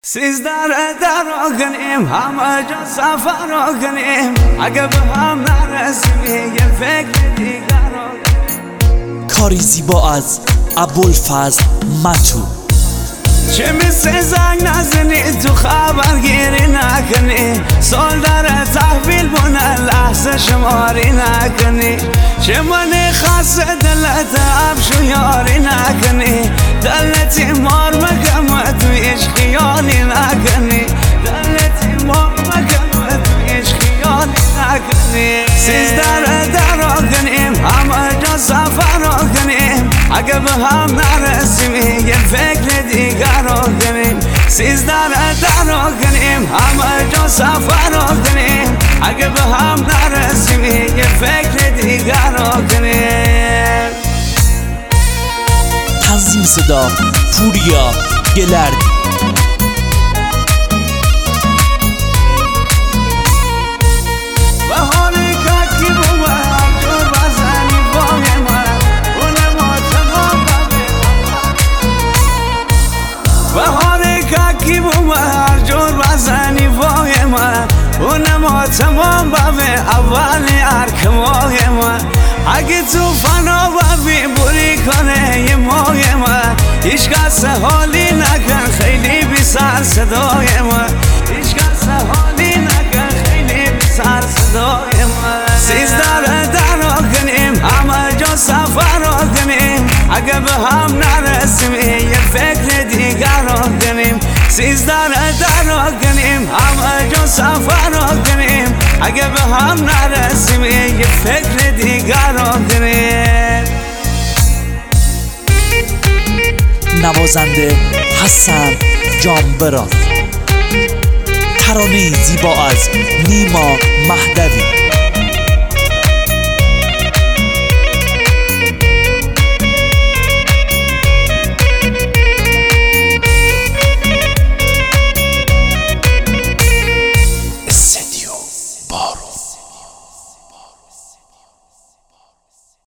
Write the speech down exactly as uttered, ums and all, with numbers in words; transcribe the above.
سیزده در را کنیم همه جا سفر را کنیم، اگه به هم نرسیم یه فکر دیگر را کنیم. کاری زیبا از ابوالفضل متو. چه مثل زنگ نزنی تو خبرگیری نکنی، سال در تحویل بونه لحظه شماری نکنی. چه منی خاص دلت ابشو یاری نکنی، دلتی مار مگم تو ایش خیالی نکنی، دلتی مار مگم تو ایش خیالی نکنی. سیزده در را کنیم همه جا سفر را کنیم، اگه به هم نرسیم یه فکر دیگر را کنیم. سیزده در را کنیم همه جا سفر را کنیم، اگه به هم نرسیم یه فکر دیگر را کنیم. تنظیم صدا پوریا گلردی. هر جور بزنی وای من اونم تمام بابه اولی ارکمای من. اگه تو فنا بابی بوری کنه یه مای من، هیچ کس حالی نکن خیلی بی سر صدای من، هیچ کس حالی نکن خیلی بی سر صدای من. سیزده در را کنیم همه جا سفر را کنیم، اگه به هم نرسیم یه فکر دیگر را کنیم. سیزده در را کنیم همه جا سفر را کنیم، اگه به هم نرسیم یه فکر دیگر را کنیم. نوازنده حسن جانبراز. ترانه زیبا از نیما مهدوی.